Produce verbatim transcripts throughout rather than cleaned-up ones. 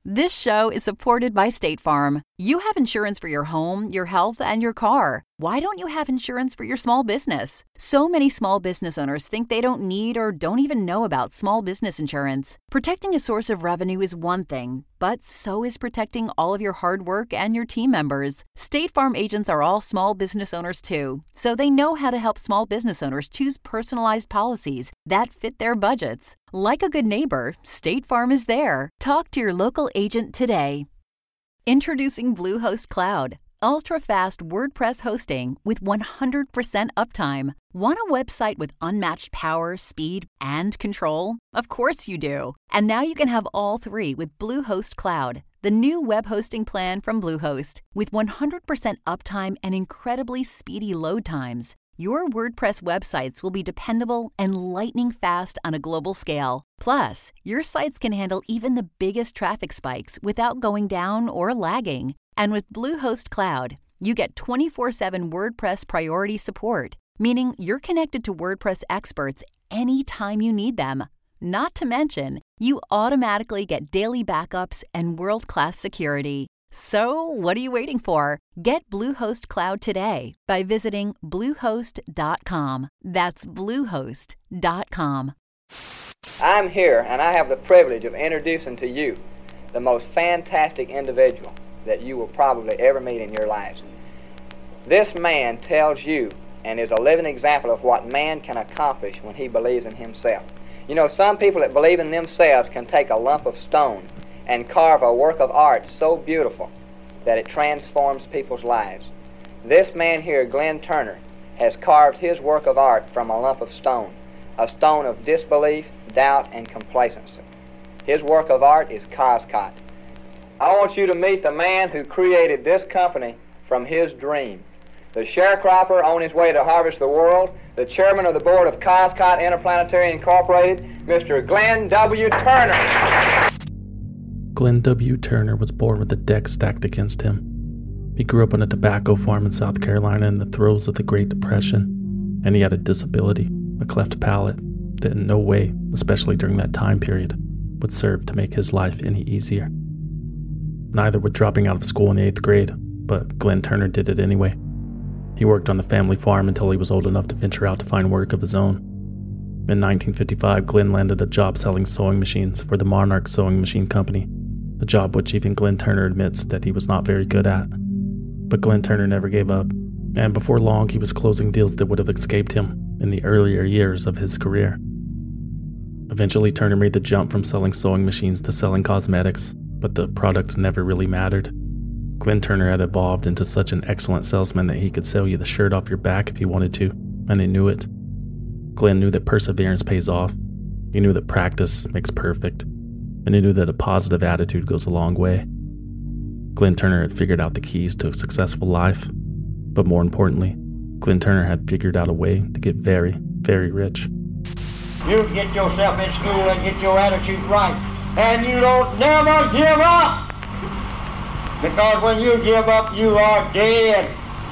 This show is supported by State Farm. You have insurance for your home, your health, and your car. Why don't you have insurance for your small business? So many small business owners think they don't need or don't even know about small business insurance. Protecting a source of revenue is one thing, but so is protecting all of your hard work and your team members. State Farm agents are all small business owners too, so they know how to help small business owners choose personalized policies that fit their budgets. Like a good neighbor, State Farm is there. Talk to your local agent today. Introducing Bluehost Cloud, ultra-fast WordPress hosting with one hundred percent uptime. Want a website with unmatched power, speed, and control? Of course you do. And now you can have all three with Bluehost Cloud, the new web hosting plan from Bluehost. With one hundred percent uptime and incredibly speedy load times, your WordPress websites will be dependable and lightning fast on a global scale. Plus, your sites can handle even the biggest traffic spikes without going down or lagging. And with Bluehost Cloud, you get twenty-four seven WordPress priority support, meaning you're connected to WordPress experts anytime you need them. Not to mention, you automatically get daily backups and world-class security. So, what are you waiting for? Get Bluehost Cloud today by visiting bluehost dot com. That's bluehost dot com. I'm here, and I have the privilege of introducing to you the most fantastic individual that you will probably ever meet in your lives. This man tells you and is a living example of what man can accomplish when he believes in himself. You know, some people that believe in themselves can take a lump of stone and carve a work of art so beautiful that it transforms people's lives. This man here, Glenn Turner, has carved his work of art from a lump of stone, a stone of disbelief, doubt, and complacency. His work of art is Coscot. I want you to meet the man who created this company from his dream. The sharecropper on his way to harvest the world, the chairman of the board of Coscot Interplanetary Incorporated, Mister Glenn W. Turner. Glenn W. Turner was born with the deck stacked against him. He grew up on a tobacco farm in South Carolina in the throes of the Great Depression, and he had a disability, a cleft palate, that in no way, especially during that time period, would serve to make his life any easier. Neither would dropping out of school in the eighth grade, but Glenn Turner did it anyway. He worked on the family farm until he was old enough to venture out to find work of his own. In nineteen fifty-five, Glenn landed a job selling sewing machines for the Monarch Sewing Machine Company, a job which even Glenn Turner admits that he was not very good at. But Glenn Turner never gave up, and before long he was closing deals that would have escaped him in the earlier years of his career. Eventually, Turner made the jump from selling sewing machines to selling cosmetics, but the product never really mattered. Glenn Turner had evolved into such an excellent salesman that he could sell you the shirt off your back if he wanted to, and he knew it. Glenn knew that perseverance pays off. He knew that practice makes perfect, and he knew that a positive attitude goes a long way. Glenn Turner had figured out the keys to a successful life, but more importantly, Glenn Turner had figured out a way to get very, very rich. You get yourself in school and get your attitude right, and you don't never give up! Because when you give up, you are dead.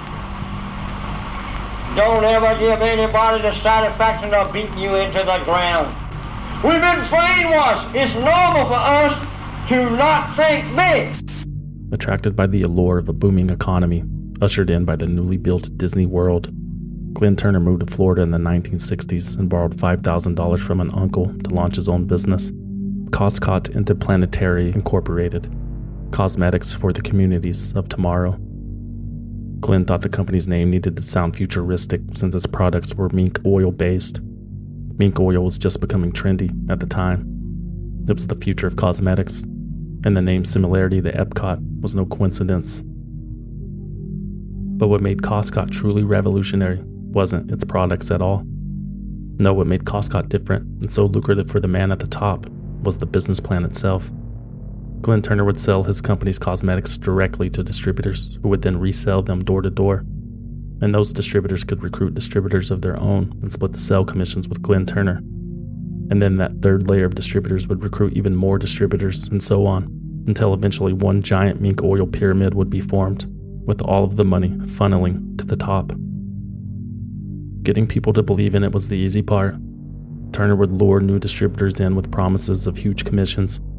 Don't ever give anybody the satisfaction of beating you into the ground. We've been brainwashed. It's normal for us to not think big. Attracted by the allure of a booming economy, ushered in by the newly built Disney World, Glenn Turner moved to Florida in the nineteen sixties and borrowed five thousand dollars from an uncle to launch his own business, Coscot Interplanetary Incorporated, cosmetics for the communities of tomorrow. Glenn thought the company's name needed to sound futuristic since its products were mink oil-based. Mink oil was just becoming trendy at the time. It was the future of cosmetics, and the name similarity to Epcot was no coincidence. But what made Coscot truly revolutionary wasn't its products at all. No, what made Coscot different and so lucrative for the man at the top was the business plan itself. Glenn Turner would sell his company's cosmetics directly to distributors who would then resell them door to door. And those distributors could recruit distributors of their own and split the sale commissions with Glenn Turner. And then that third layer of distributors would recruit even more distributors, and so on, until eventually one giant mink oil pyramid would be formed, with all of the money funneling to the top. Getting people to believe in it was the easy part. Turner would lure new distributors in with promises of huge commissions,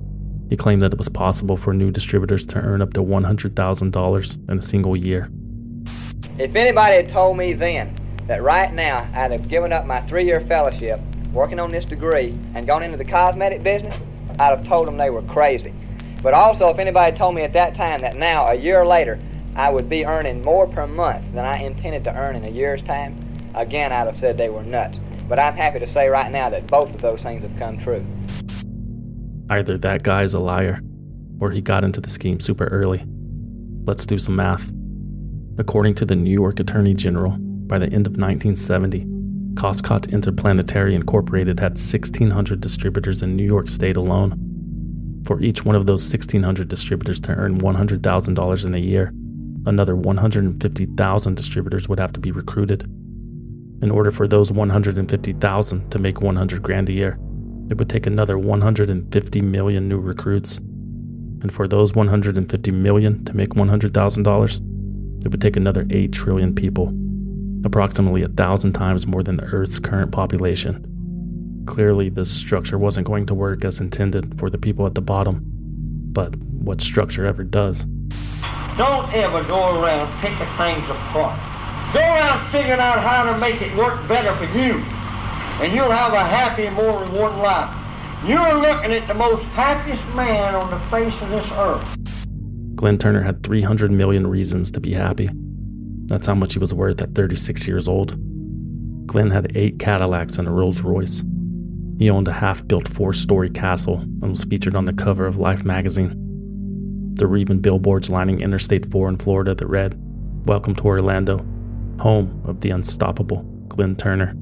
He claimed that it was possible for new distributors to earn up to one hundred thousand dollars in a single year. If anybody had told me then that right now I'd have given up my three-year fellowship, working on this degree, and gone into the cosmetic business, I'd have told them they were crazy. But also, if anybody told me at that time that now, a year later, I would be earning more per month than I intended to earn in a year's time, again, I'd have said they were nuts. But I'm happy to say right now that both of those things have come true. Either that guy's a liar, or he got into the scheme super early. Let's do some math. According to the New York Attorney General, by the end of nineteen seventy, Costco Interplanetary Incorporated had sixteen hundred distributors in New York State alone. For each one of those sixteen hundred distributors to earn one hundred thousand dollars in a year, another one hundred fifty thousand distributors would have to be recruited. In order for those one hundred fifty thousand to make one hundred grand a year, it would take another one hundred fifty million new recruits. And for those one hundred fifty million to make one hundred thousand dollars, it would take another eight trillion people, approximately a thousand times more than the Earth's current population. Clearly, this structure wasn't going to work as intended for the people at the bottom. But what structure ever does? Don't ever go around picking things apart. Go around figuring out how to make it work better for you, and you'll have a happy, more rewarding life. You're looking at the most happiest man on the face of this earth. Glenn Turner had three hundred million reasons to be happy. That's how much he was worth at thirty-six years old. Glenn had eight Cadillacs and a Rolls Royce. He owned a half-built four-story castle and was featured on the cover of Life magazine. There were even billboards lining Interstate four in Florida that read, "Welcome to Orlando, home of the unstoppable Glenn Turner."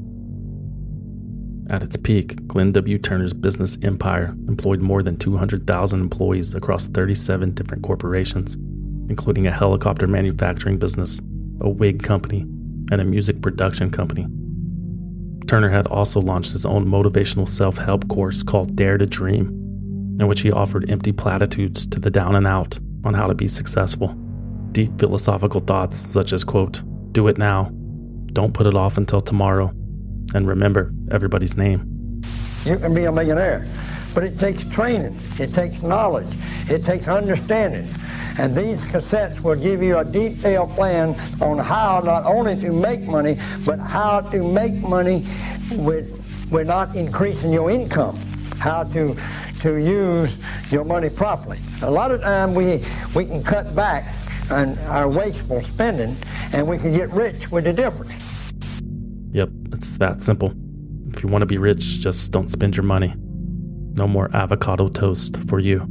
At its peak, Glenn W. Turner's business empire employed more than two hundred thousand employees across thirty-seven different corporations, including a helicopter manufacturing business, a wig company, and a music production company. Turner had also launched his own motivational self-help course called Dare to Dream, in which he offered empty platitudes to the down and out on how to be successful. Deep philosophical thoughts such as, quote, "Do it now, don't put it off until tomorrow, and remember everybody's name." You can be a millionaire, but it takes training, it takes knowledge, it takes understanding. And these cassettes will give you a detailed plan on how not only to make money, but how to make money with, with not increasing your income, how to to use your money properly. A lot of time we, we can cut back on our wasteful spending, and we can get rich with the difference. Yep, it's that simple. If you want to be rich, just don't spend your money. No more avocado toast for you.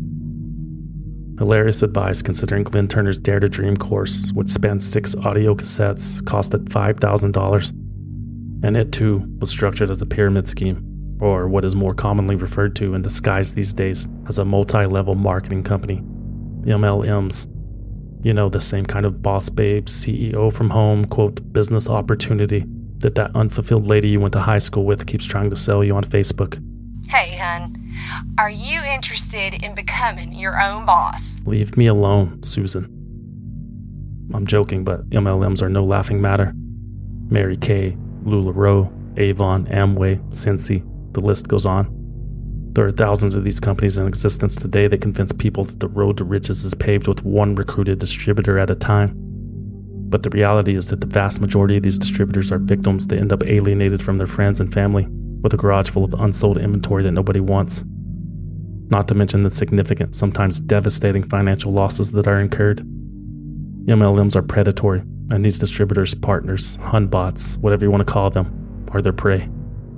Hilarious advice considering Glenn Turner's Dare to Dream course, which spanned six audio cassettes, costed five thousand dollars. And it too was structured as a pyramid scheme, or what is more commonly referred to in disguise these days as a multi-level marketing company, M L Ms. You know, the same kind of boss babe, C E O from home, quote, business opportunity that that unfulfilled lady you went to high school with keeps trying to sell you on Facebook. Hey, hun, are you interested in becoming your own boss? Leave me alone, Susan. I'm joking, but M L Ms are no laughing matter. Mary Kay, LuLaRoe, Avon, Amway, Cincy, the list goes on. There are thousands of these companies in existence today that convince people that the road to riches is paved with one recruited distributor at a time. But the reality is that the vast majority of these distributors are victims that end up alienated from their friends and family, with a garage full of unsold inventory that nobody wants. Not to mention the significant, sometimes devastating financial losses that are incurred. M L Ms are predatory, and these distributors, partners, hunbots, whatever you want to call them, are their prey.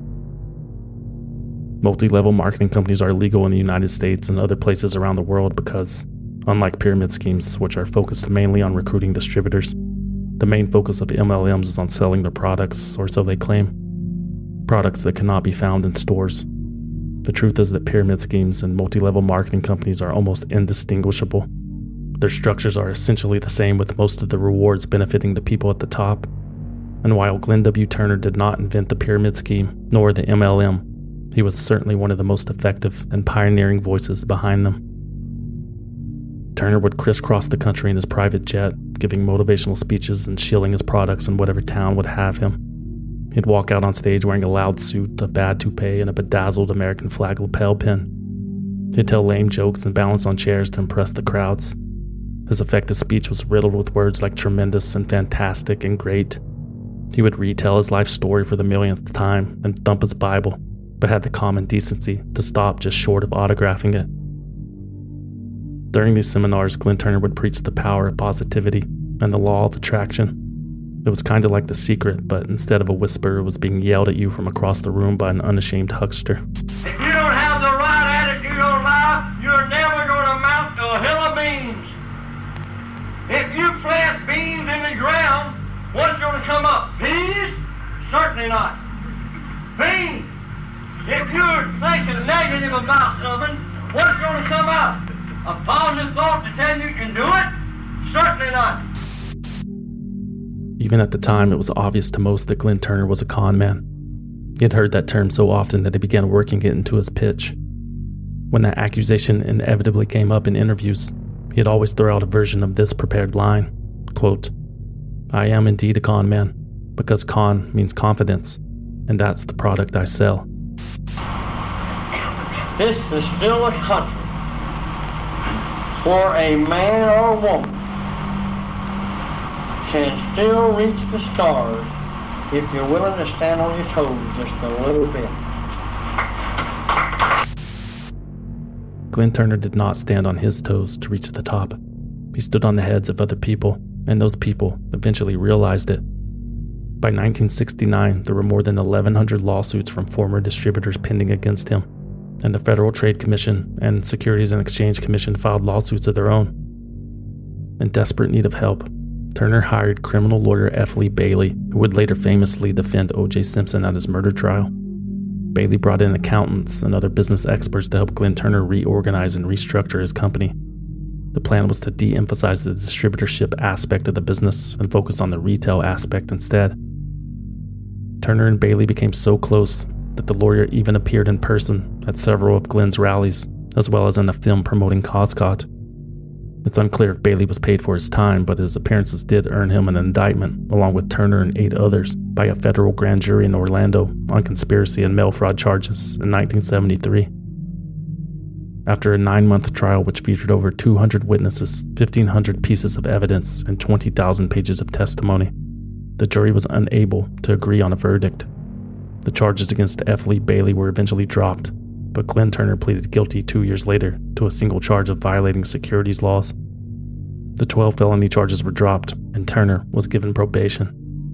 Multi-level marketing companies are illegal in the United States and other places around the world because, unlike pyramid schemes, which are focused mainly on recruiting distributors, the main focus of M L Ms is on selling their products, or so they claim. Products that cannot be found in stores. The truth is that pyramid schemes and multi-level marketing companies are almost indistinguishable. Their structures are essentially the same, with most of the rewards benefiting the people at the top. And while Glenn W. Turner did not invent the pyramid scheme, nor the M L M, he was certainly one of the most effective and pioneering voices behind them. Turner would crisscross the country in his private jet, giving motivational speeches and shilling his products in whatever town would have him. He'd walk out on stage wearing a loud suit, a bad toupee, and a bedazzled American flag lapel pin. He'd tell lame jokes and balance on chairs to impress the crowds. His effective speech was riddled with words like tremendous and fantastic and great. He would retell his life story for the millionth time and thump his Bible, but had the common decency to stop just short of autographing it. During these seminars, Glenn Turner would preach the power of positivity and the law of attraction. It was kind of like The Secret, but instead of a whisper, it was being yelled at you from across the room by an unashamed huckster. If you don't have the right attitude on life, you're never going to amount to a hill of beans. If you plant beans in the ground, what's going to come up? Peas? Certainly not. Beans. If you're thinking negative about something, what's going to come out? A positive thought to tell you you can do it? Certainly not. Even at the time, it was obvious to most that Glenn Turner was a con man. He had heard that term so often that he began working it into his pitch. When that accusation inevitably came up in interviews, he'd always throw out a version of this prepared line, quote, "I am indeed a con man, because con means confidence, and that's the product I sell." This is still a country where a man or a woman can still reach the stars if you're willing to stand on your toes just a little bit. Glenn Turner did not stand on his toes to reach the top. He stood on the heads of other people, and those people eventually realized it. By nineteen sixty-nine, there were more than eleven hundred lawsuits from former distributors pending against him, and the Federal Trade Commission and Securities and Exchange Commission filed lawsuits of their own. In desperate need of help, Turner hired criminal lawyer F. Lee Bailey, who would later famously defend O J Simpson at his murder trial. Bailey brought in accountants and other business experts to help Glenn Turner reorganize and restructure his company. The plan was to de-emphasize the distributorship aspect of the business and focus on the retail aspect instead. Turner and Bailey became so close that the lawyer even appeared in person at several of Glenn's rallies, as well as in a film promoting Coscott. It's unclear if Bailey was paid for his time, but his appearances did earn him an indictment, along with Turner and eight others, by a federal grand jury in Orlando on conspiracy and mail fraud charges in nineteen seventy-three. After a nine-month trial which featured over two hundred witnesses, fifteen hundred pieces of evidence, and twenty thousand pages of testimony, the jury was unable to agree on a verdict. The charges against F. Lee Bailey were eventually dropped, but Glenn Turner pleaded guilty two years later to a single charge of violating securities laws. The twelve felony charges were dropped, and Turner was given probation.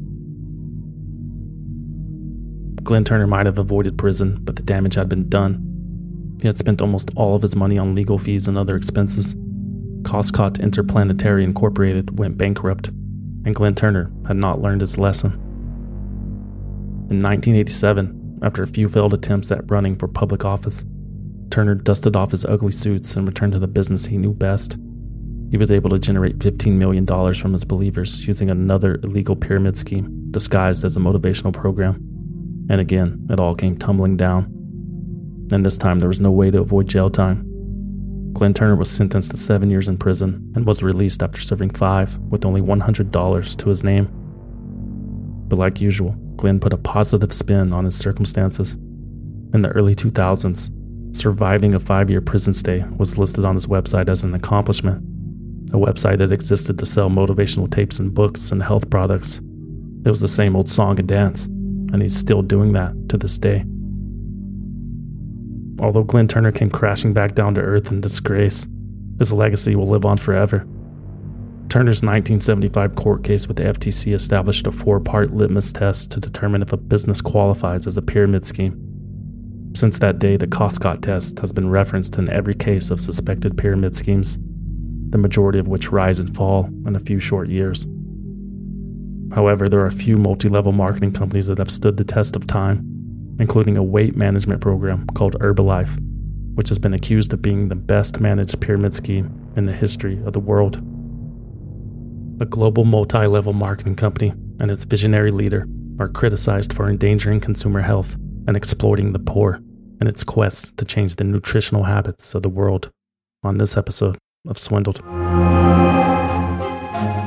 Glenn Turner might have avoided prison, but the damage had been done. He had spent almost all of his money on legal fees and other expenses. Coscott Interplanetary Incorporated went bankrupt, and Glenn Turner had not learned his lesson. In nineteen eighty-seven, after a few failed attempts at running for public office, Turner dusted off his ugly suits and returned to the business he knew best. He was able to generate fifteen million dollars from his believers using another illegal pyramid scheme disguised as a motivational program. And again, it all came tumbling down. And this time there was no way to avoid jail time. Glenn Turner was sentenced to seven years in prison and was released after serving five with only one hundred dollars to his name. But like usual, Glenn put a positive spin on his circumstances. In the early two thousands, surviving a five-year prison stay was listed on his website as an accomplishment, a website that existed to sell motivational tapes and books and health products. It was the same old song and dance, and he's still doing that to this day. Although Glenn Turner came crashing back down to earth in disgrace, his legacy will live on forever. Turner's nineteen seventy-five court case with the F T C established a four-part litmus test to determine if a business qualifies as a pyramid scheme. Since that day, the Coscott test has been referenced in every case of suspected pyramid schemes, the majority of which rise and fall in a few short years. However, there are a few multi-level marketing companies that have stood the test of time, including a weight management program called Herbalife, which has been accused of being the best managed pyramid scheme in the history of the world. A global multi-level marketing company and its visionary leader are criticized for endangering consumer health and exploiting the poor in its quest to change the nutritional habits of the world on this episode of Swindled.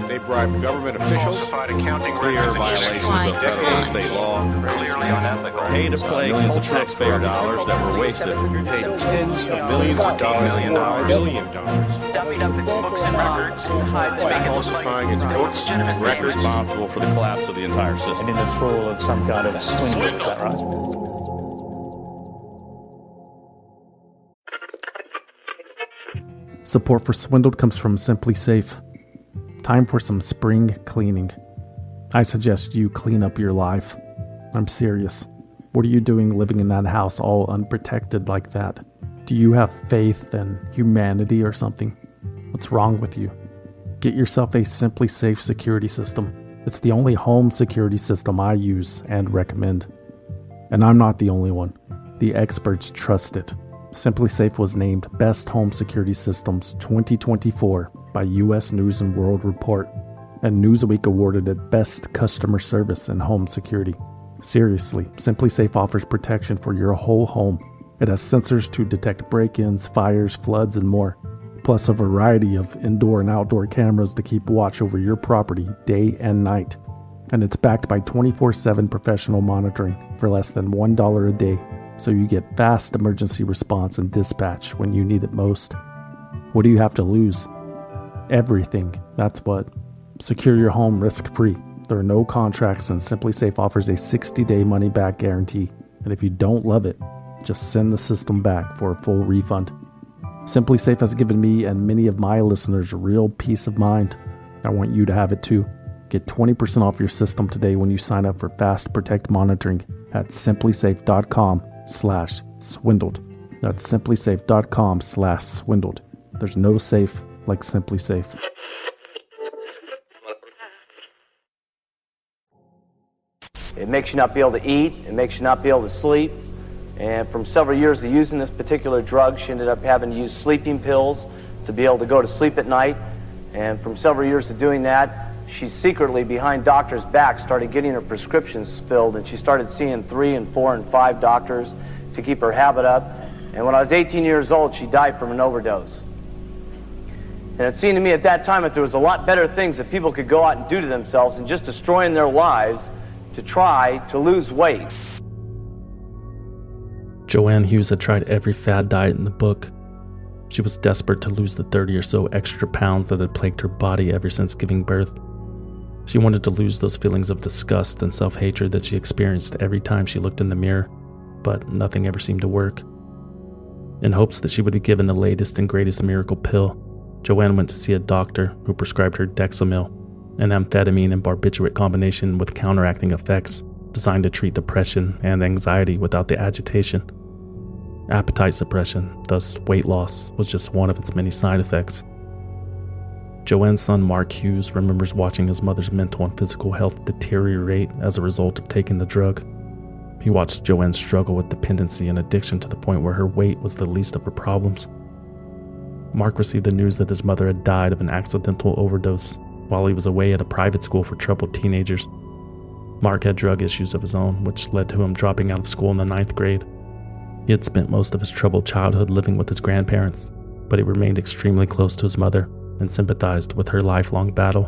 They bribe government officials, clear violations of federal and state law, pay to play millions of taxpayer dollars that were wasted, paid tens of millions of dollars, million dollars, billion dollars, dummied up its books and records to hide falsifying its books and records, responsible for the collapse of the entire system. And in this role of some kind of swindle, is that right? Support for Swindled comes from Simply Safe. Time for some spring cleaning. I suggest you clean up your life. I'm serious. What are you doing living in that house all unprotected like that? Do you have faith in humanity or something? What's wrong with you? Get yourself a Simply Safe security system. It's the only home security system I use and recommend. And I'm not the only one. The experts trust it. Simply Safe was named Best Home Security Systems twenty twenty-four by U S News and World Report, and Newsweek awarded it Best Customer Service in Home Security. Seriously, Simply Safe offers protection for your whole home. It has sensors to detect break-ins, fires, floods, and more, plus a variety of indoor and outdoor cameras to keep watch over your property day and night. And it's backed by twenty-four seven professional monitoring for less than one dollar a day, so you get fast emergency response and dispatch when you need it most. What do you have to lose? Everything, that's what. Secure your home risk-free. There are no contracts, and Simply Safe offers a sixty-day money-back guarantee. And if you don't love it, just send the system back for a full refund. Simply Safe has given me and many of my listeners real peace of mind. I want you to have it too. Get twenty percent off your system today when you sign up for Fast Protect monitoring at simplysafe.com slash swindled. That's simplysafe.com slash swindled. There's no safe like Simply Safe. It makes you not be able to eat. It makes you not be able to sleep. And from several years of using this particular drug, she ended up having to use sleeping pills to be able to go to sleep at night. And from several years of doing that, she secretly, behind doctors' backs, started getting her prescriptions filled, and she started seeing three and four and five doctors to keep her habit up. And when I was eighteen years old, she died from an overdose. And it seemed to me at that time that there was a lot better things that people could go out and do to themselves than just destroying their lives to try to lose weight. Joanne Hughes had tried every fad diet in the book. She was desperate to lose the thirty or so extra pounds that had plagued her body ever since giving birth. She wanted to lose those feelings of disgust and self-hatred that she experienced every time she looked in the mirror, but nothing ever seemed to work. In hopes that she would be given the latest and greatest miracle pill, Joanne went to see a doctor who prescribed her Dexamil, an amphetamine and barbiturate combination with counteracting effects designed to treat depression and anxiety without the agitation. Appetite suppression, thus weight loss, was just one of its many side effects. Joanne's son Mark Hughes remembers watching his mother's mental and physical health deteriorate as a result of taking the drug. He watched Joanne struggle with dependency and addiction to the point where her weight was the least of her problems. Mark received the news that his mother had died of an accidental overdose while he was away at a private school for troubled teenagers. Mark had drug issues of his own, which led to him dropping out of school in the ninth grade. He had spent most of his troubled childhood living with his grandparents, but he remained extremely close to his mother and sympathized with her lifelong battle.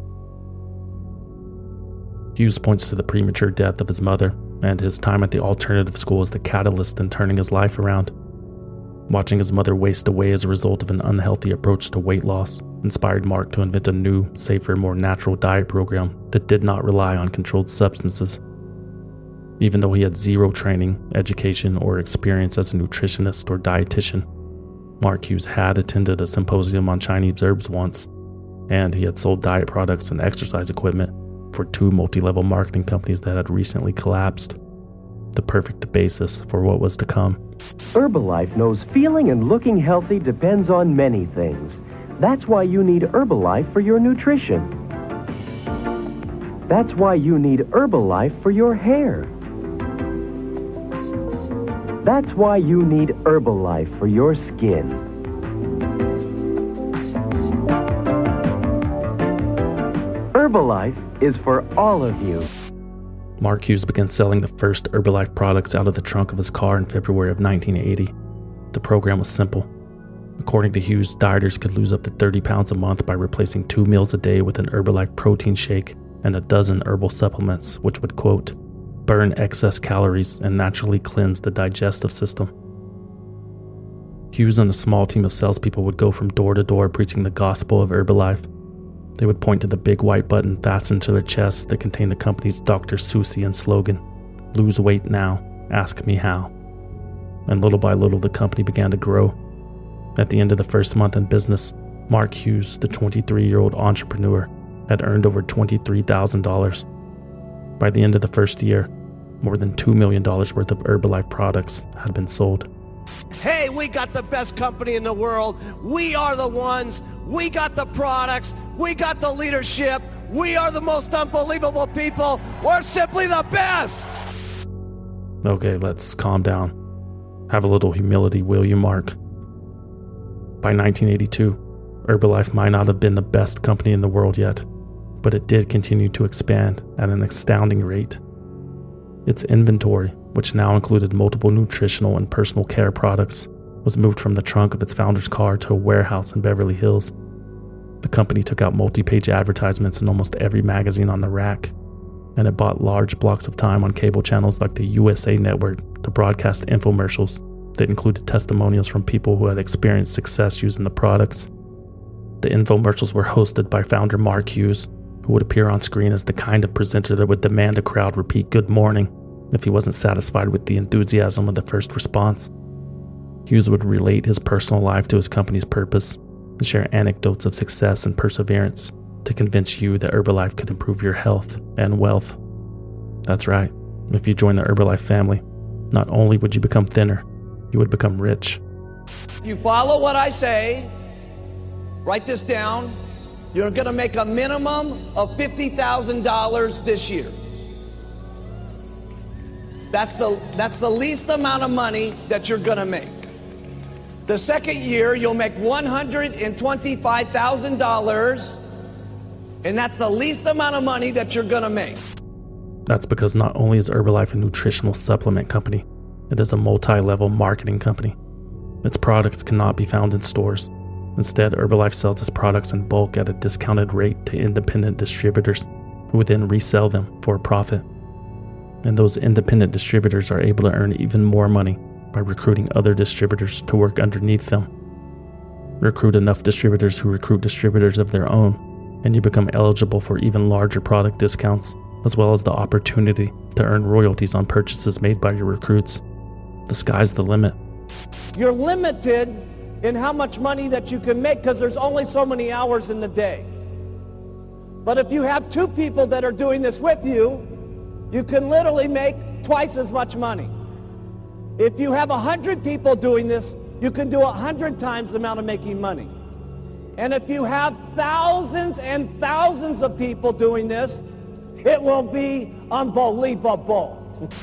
Hughes points to the premature death of his mother and his time at the alternative school as the catalyst in turning his life around. Watching his mother waste away as a result of an unhealthy approach to weight loss inspired Mark to invent a new, safer, more natural diet program that did not rely on controlled substances. Even though he had zero training, education, or experience as a nutritionist or dietitian, Mark Hughes had attended a symposium on Chinese herbs once, and he had sold diet products and exercise equipment for two multi-level marketing companies that had recently collapsed. The perfect basis for what was to come. Herbalife knows feeling and looking healthy depends on many things. That's why you need Herbalife for your nutrition. That's why you need Herbalife for your hair. That's why you need Herbalife for your skin. Herbalife is for all of you. Mark Hughes began selling the first Herbalife products out of the trunk of his car in February of nineteen eighty. The program was simple. According to Hughes, dieters could lose up to thirty pounds a month by replacing two meals a day with an Herbalife protein shake and a dozen herbal supplements, which would, quote, burn excess calories and naturally cleanse the digestive system. Hughes and a small team of salespeople would go from door to door preaching the gospel of Herbalife. They would point to the big white button fastened to their chests that contained the company's Doctor Seussian slogan, "Lose weight now, ask me how." And little by little, the company began to grow. At the end of the first month in business, Mark Hughes, the twenty-three-year-old entrepreneur, had earned over twenty-three thousand dollars. By the end of the first year, more than two million dollars worth of Herbalife products had been sold. Hey, we got the best company in the world. We are the ones. We got the products. We got the leadership. We are the most unbelievable people. We're simply the best. Okay, let's calm down. Have a little humility, will you, Mark? By nineteen eighty-two, Herbalife might not have been the best company in the world yet, but it did continue to expand at an astounding rate. Its inventory, which now included multiple nutritional and personal care products, was moved from the trunk of its founder's car to a warehouse in Beverly Hills. The company took out multi-page advertisements in almost every magazine on the rack, and it bought large blocks of time on cable channels like the U S A Network to broadcast infomercials that included testimonials from people who had experienced success using the products. The infomercials were hosted by founder Mark Hughes, who would appear on screen as the kind of presenter that would demand a crowd repeat "good morning" if he wasn't satisfied with the enthusiasm of the first response. Hughes would relate his personal life to his company's purpose and share anecdotes of success and perseverance to convince you that Herbalife could improve your health and wealth. That's right, if you join the Herbalife family, not only would you become thinner, you would become rich. If you follow what I say, write this down, you're going to make a minimum of fifty thousand dollars this year. That's the, that's the least amount of money that you're going to make. The second year, you'll make one hundred twenty-five thousand dollars, and that's the least amount of money that you're going to make. That's because not only is Herbalife a nutritional supplement company, it is a multi-level marketing company. Its products cannot be found in stores. Instead, Herbalife sells its products in bulk at a discounted rate to independent distributors, who would then resell them for a profit. And those independent distributors are able to earn even more money by recruiting other distributors to work underneath them. Recruit enough distributors who recruit distributors of their own, and you become eligible for even larger product discounts, as well as the opportunity to earn royalties on purchases made by your recruits. The sky's the limit. You're limited in how much money that you can make because there's only so many hours in the day. But if you have two people that are doing this with you, you can literally make twice as much money. If you have a hundred people doing this, you can do a hundred times the amount of making money. And if you have thousands and thousands of people doing this, it will be unbelievable.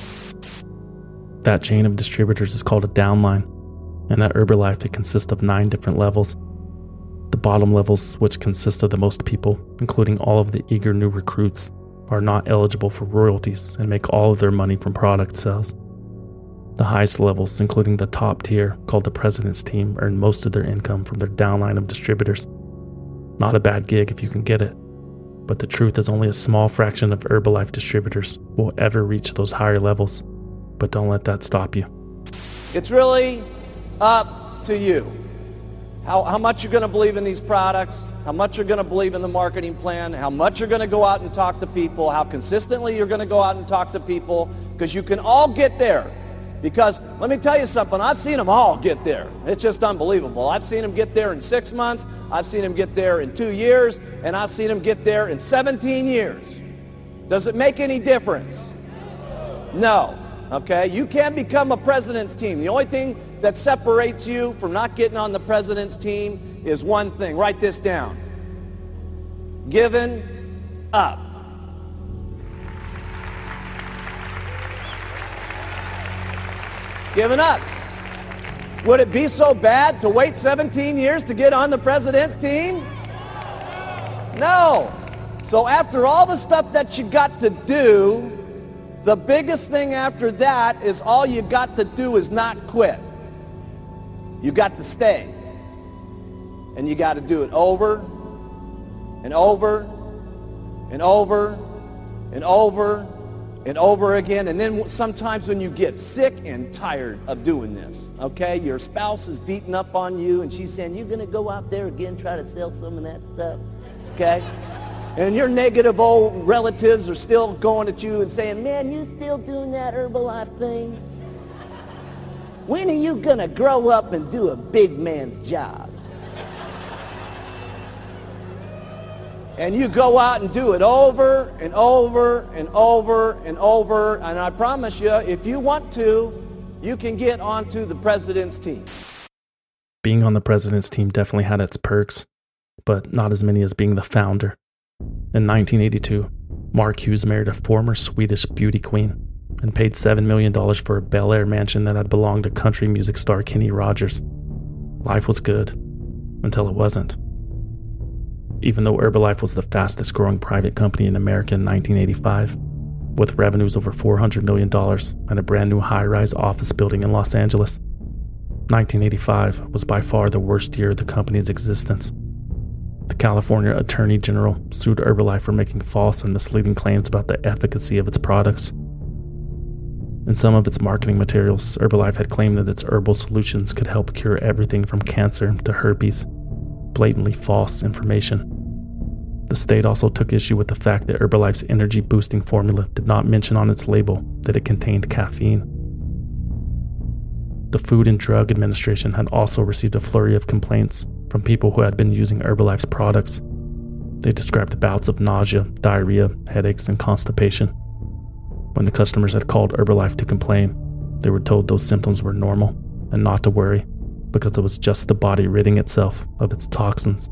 That chain of distributors is called a downline, and at Herbalife it consists of nine different levels. The bottom levels, which consist of the most people, including all of the eager new recruits, are not eligible for royalties and make all of their money from product sales. The highest levels, including the top tier, called the President's Team, earn most of their income from their downline of distributors. Not a bad gig if you can get it, but the truth is only a small fraction of Herbalife distributors will ever reach those higher levels, but don't let that stop you. It's really up to you. How, how much you're going to believe in these products, how much you're going to believe in the marketing plan, how much you're going to go out and talk to people, how consistently you're going to go out and talk to people, because you can all get there. Because let me tell you something, I've seen them all get there. It's just unbelievable. I've seen them get there in six months, I've seen them get there in two years, and I've seen them get there in seventeen years. Does it make any difference? No. Okay? You can't become a president's team. The only thing that separates you from not getting on the president's team is one thing. Write this down. Giving up. Giving up. Would it be so bad to wait seventeen years to get on the president's team? No. So after all the stuff that you got to do, the biggest thing after that is all you got to do is not quit. You got to stay. And you got to do it over and over and over and over and over again. And then sometimes when you get sick and tired of doing this, okay, your spouse is beating up on you and she's saying, you're going to go out there again, try to sell some of that stuff, okay? And your negative old relatives are still going at you and saying, man, you still doing that Herbalife thing? When are you going to grow up and do a big man's job? And you go out and do it over and over and over and over. And I promise you, if you want to, you can get onto the president's team. Being on the president's team definitely had its perks, but not as many as being the founder. In nineteen eighty-two, Mark Hughes married a former Swedish beauty queen and paid seven million dollars for a Bel Air mansion that had belonged to country music star Kenny Rogers. Life was good, until it wasn't. Even though Herbalife was the fastest growing private company in America in nineteen eighty-five, with revenues over four hundred million dollars and a brand new high-rise office building in Los Angeles, nineteen eighty-five was by far the worst year of the company's existence. The California Attorney General sued Herbalife for making false and misleading claims about the efficacy of its products. In some of its marketing materials, Herbalife had claimed that its herbal solutions could help cure everything from cancer to herpes. Blatantly false information. The state also took issue with the fact that Herbalife's energy-boosting formula did not mention on its label that it contained caffeine. The Food and Drug Administration had also received a flurry of complaints from people who had been using Herbalife's products. They described bouts of nausea, diarrhea, headaches, and constipation. When the customers had called Herbalife to complain, they were told those symptoms were normal and not to worry, because it was just the body ridding itself of its toxins.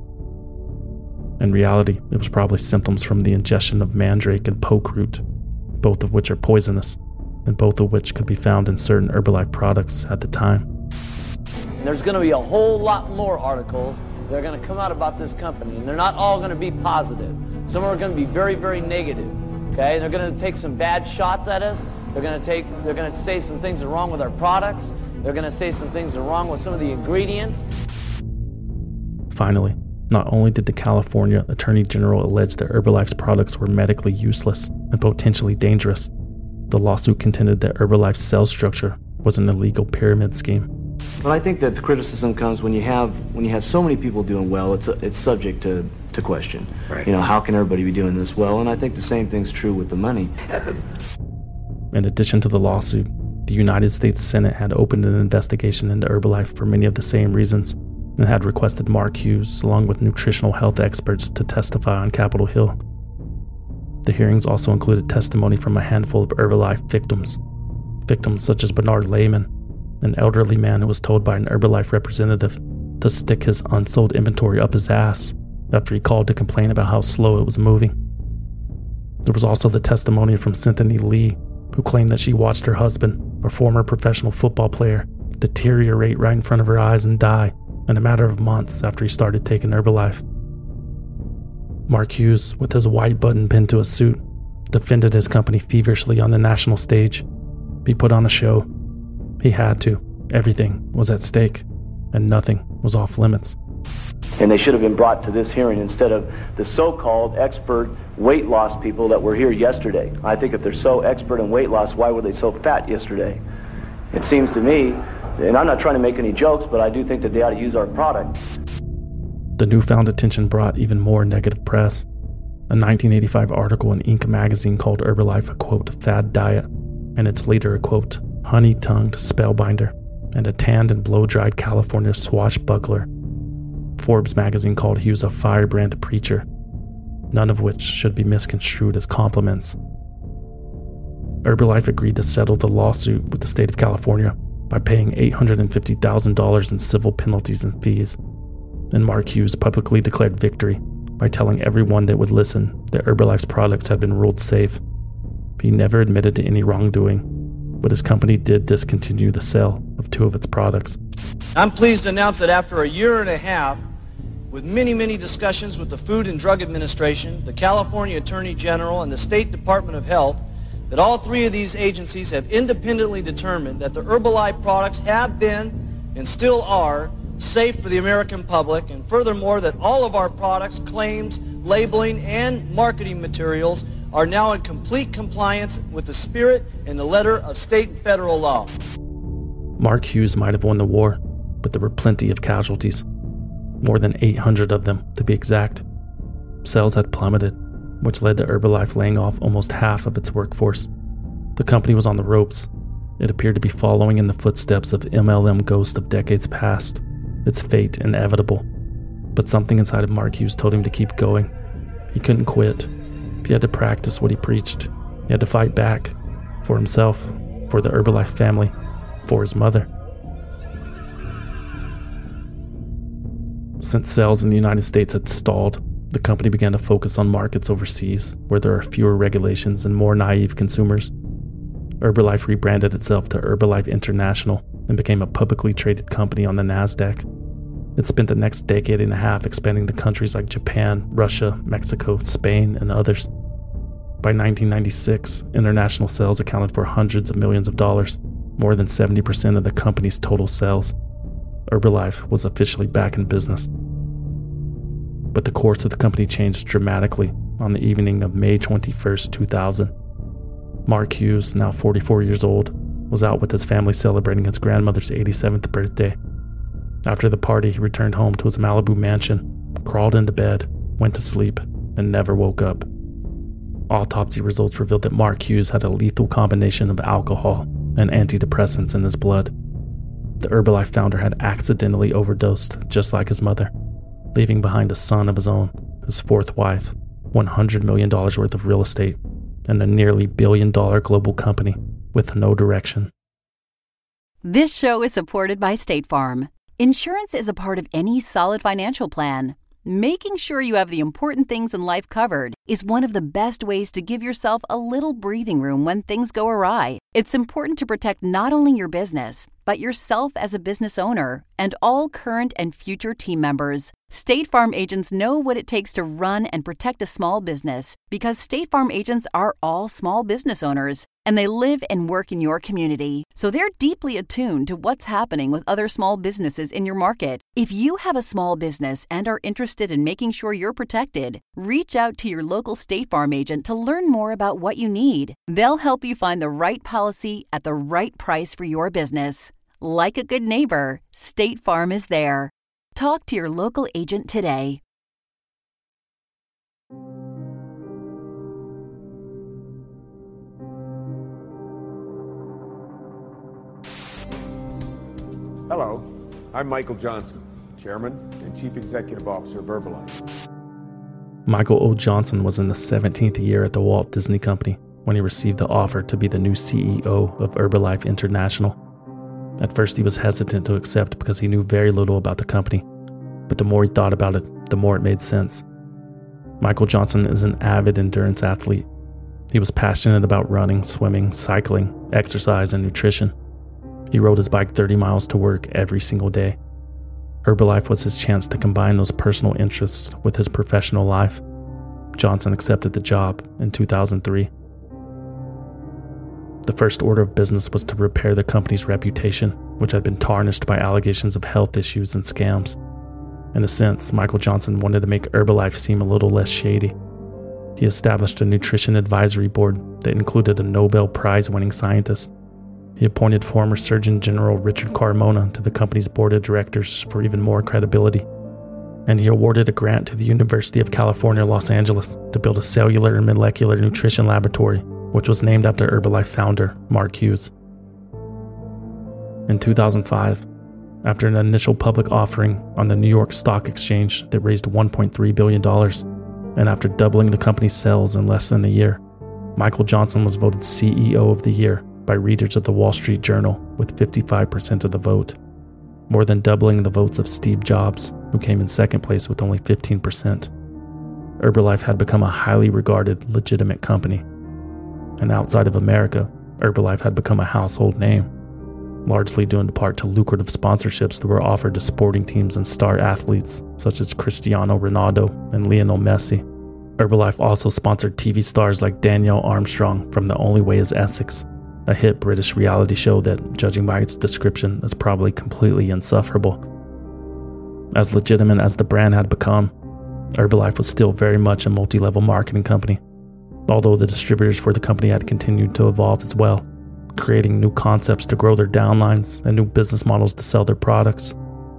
In reality, it was probably symptoms from the ingestion of mandrake and poke root, both of which are poisonous, and both of which could be found in certain Herbalife products at the time. And there's going to be a whole lot more articles that are going to come out about this company, and they're not all going to be positive. Some are going to be very, very negative. Okay, they're going to take some bad shots at us. They're going to take, they're going to say some things are wrong with our products. They're going to say some things are wrong with some of the ingredients. Finally, not only did the California Attorney General allege that Herbalife's products were medically useless and potentially dangerous, the lawsuit contended that Herbalife's sales structure was an illegal pyramid scheme. But I think that the criticism comes when you have when you have so many people doing well. It's a, it's subject to, to question. Right. You know, how can everybody be doing this well? And I think the same thing's true with the money. In addition to the lawsuit, the United States Senate had opened an investigation into Herbalife for many of the same reasons and had requested Mark Hughes, along with nutritional health experts, to testify on Capitol Hill. The hearings also included testimony from a handful of Herbalife victims, victims such as Bernard Lehman, an elderly man who was told by an Herbalife representative to stick his unsold inventory up his ass after he called to complain about how slow it was moving. There was also the testimony from Cynthia Lee, who claimed that she watched her husband, a former professional football player, deteriorate right in front of her eyes and die in a matter of months after he started taking Herbalife. Mark Hughes, with his white button pinned to his suit, defended his company feverishly on the national stage. He put on a show. He had to. Everything was at stake, and nothing was off limits. And they should have been brought to this hearing instead of the so-called expert weight loss people that were here yesterday. I think if they're so expert in weight loss, why were they so fat yesterday? It seems to me, and I'm not trying to make any jokes, but I do think that they ought to use our product. The newfound attention brought even more negative press. A nineteen eighty-five article in Inc magazine called Herbalife a, quote, fad diet, and its leader a, quote, honey-tongued spellbinder, and a tanned and blow-dried California swashbuckler. Forbes magazine called Hughes a firebrand preacher, none of which should be misconstrued as compliments. Herbalife agreed to settle the lawsuit with the state of California by paying eight hundred fifty thousand dollars in civil penalties and fees, and Mark Hughes publicly declared victory by telling everyone that would listen that Herbalife's products had been ruled safe. He never admitted to any wrongdoing, but his company did discontinue the sale of two of its products. I'm pleased to announce that after a year and a half, with many, many discussions with the Food and Drug Administration, the California Attorney General, and the State Department of Health, that all three of these agencies have independently determined that the Herbalife products have been and still are safe for the American public, and furthermore that all of our products, claims, labeling, and marketing materials are now in complete compliance with the spirit and the letter of state and federal law. Mark Hughes might have won the war, but there were plenty of casualties. More than eight hundred of them, to be exact. Sales had plummeted, which led to Herbalife laying off almost half of its workforce. The company was on the ropes. It appeared to be following in the footsteps of M L M ghosts of decades past, its fate inevitable. But something inside of Mark Hughes told him to keep going. He couldn't quit. He had to practice what he preached. He had to fight back, for himself, for the Herbalife family, for his mother. Since sales in the United States had stalled, the company began to focus on markets overseas, where there are fewer regulations and more naive consumers. Herbalife rebranded itself to Herbalife International and became a publicly traded company on the NASDAQ. It spent the next decade and a half expanding to countries like Japan, Russia, Mexico, Spain, and others. By nineteen ninety-six, international sales accounted for hundreds of millions of dollars, more than seventy percent of the company's total sales. Herbalife was officially back in business. But the course of the company changed dramatically on the evening of May twenty-first, two thousand. Mark Hughes, now forty-four years old, was out with his family celebrating his grandmother's eighty-seventh birthday. After the party, he returned home to his Malibu mansion, crawled into bed, went to sleep, and never woke up. Autopsy results revealed that Mark Hughes had a lethal combination of alcohol and antidepressants in his blood. The Herbalife founder had accidentally overdosed, just like his mother, leaving behind a son of his own, his fourth wife, one hundred million dollars worth of real estate, and a nearly billion-dollar global company with no direction. This show is supported by State Farm. Insurance is a part of any solid financial plan. Making sure you have the important things in life covered is one of the best ways to give yourself a little breathing room when things go awry. It's important to protect not only your business, but yourself as a business owner and all current and future team members. State Farm agents know what it takes to run and protect a small business because State Farm agents are all small business owners and they live and work in your community. So they're deeply attuned to what's happening with other small businesses in your market. If you have a small business and are interested in making sure you're protected, reach out to your local State Farm agent to learn more about what you need. They'll help you find the right policy at the right price for your business. Like a good neighbor, State Farm is there. Talk to your local agent today. Hello, I'm Michael Johnson, Chairman and Chief Executive Officer of Herbalife. Michael O. Johnson was in the seventeenth year at the Walt Disney Company when he received the offer to be the new C E O of Herbalife International. At first he was hesitant to accept because he knew very little about the company, but the more he thought about it, the more it made sense. Michael Johnson is an avid endurance athlete. He was passionate about running, swimming, cycling, exercise, and nutrition. He rode his bike thirty miles to work every single day. Herbalife was his chance to combine those personal interests with his professional life. Johnson accepted the job in two thousand three. The first order of business was to repair the company's reputation, which had been tarnished by allegations of health issues and scams. In a sense, Michael Johnson wanted to make Herbalife seem a little less shady. He established a nutrition advisory board that included a Nobel Prize-winning scientist. He appointed former Surgeon General Richard Carmona to the company's board of directors for even more credibility. And he awarded a grant to the University of California, Los Angeles to build a cellular and molecular nutrition laboratory, which was named after Herbalife founder Mark Hughes. In two thousand five, after an initial public offering on the New York Stock Exchange that raised one point three billion dollars, and after doubling the company's sales in less than a year, Michael Johnson was voted C E O of the year by readers of the Wall Street Journal with fifty-five percent of the vote, more than doubling the votes of Steve Jobs, who came in second place with only fifteen percent. Herbalife had become a highly regarded, legitimate company. And outside of America, Herbalife had become a household name, largely due in part to lucrative sponsorships that were offered to sporting teams and star athletes such as Cristiano Ronaldo and Lionel Messi. Herbalife also sponsored T V stars like Danielle Armstrong from The Only Way is Essex, a hit British reality show that, judging by its description, is probably completely insufferable. As legitimate as the brand had become, Herbalife was still very much a multi-level marketing company, although the distributors for the company had continued to evolve as well, creating new concepts to grow their downlines and new business models to sell their products.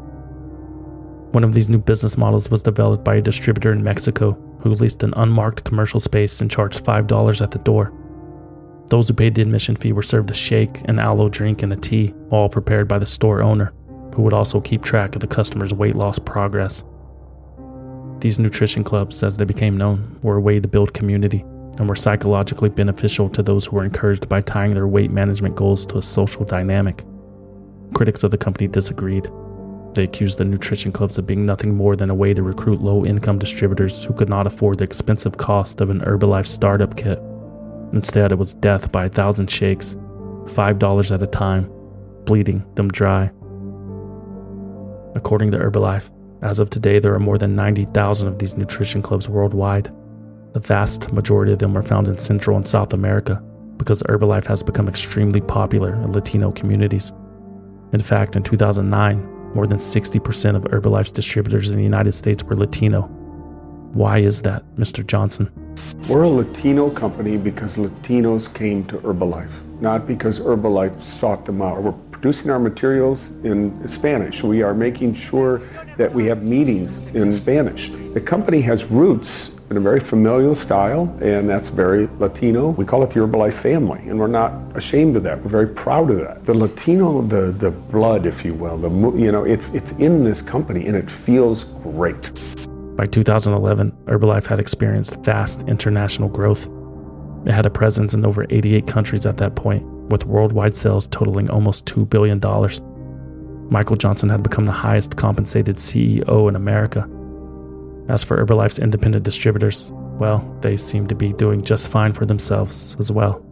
One of these new business models was developed by a distributor in Mexico who leased an unmarked commercial space and charged five dollars at the door. Those who paid the admission fee were served a shake, an aloe drink, and a tea, all prepared by the store owner, who would also keep track of the customer's weight loss progress. These nutrition clubs, as they became known, were a way to build community and were psychologically beneficial to those who were encouraged by tying their weight management goals to a social dynamic. Critics of the company disagreed. They accused the nutrition clubs of being nothing more than a way to recruit low-income distributors who could not afford the expensive cost of an Herbalife startup kit. Instead, it was death by a thousand shakes, five dollars at a time, bleeding them dry. According to Herbalife, as of today, there are more than ninety thousand of these nutrition clubs worldwide. The vast majority of them are found in Central and South America because Herbalife has become extremely popular in Latino communities. In fact, in two thousand nine, more than sixty percent of Herbalife's distributors in the United States were Latino. Why is that, Mister Johnson? We're a Latino company because Latinos came to Herbalife, not because Herbalife sought them out. We're producing our materials in Spanish. We are making sure that we have meetings in Spanish. The company has roots in a very familial style, and that's very Latino. We call it the Herbalife family, and we're not ashamed of that. We're very proud of that. The Latino, the the blood, if you will, the you know, it, it's in this company, and it feels great. By two thousand eleven, Herbalife had experienced vast international growth. It had a presence in over eighty-eight countries at that point, with worldwide sales totaling almost two billion dollars. Michael Johnson had become the highest compensated C E O in America. As for Herbalife's independent distributors, well, they seem to be doing just fine for themselves as well.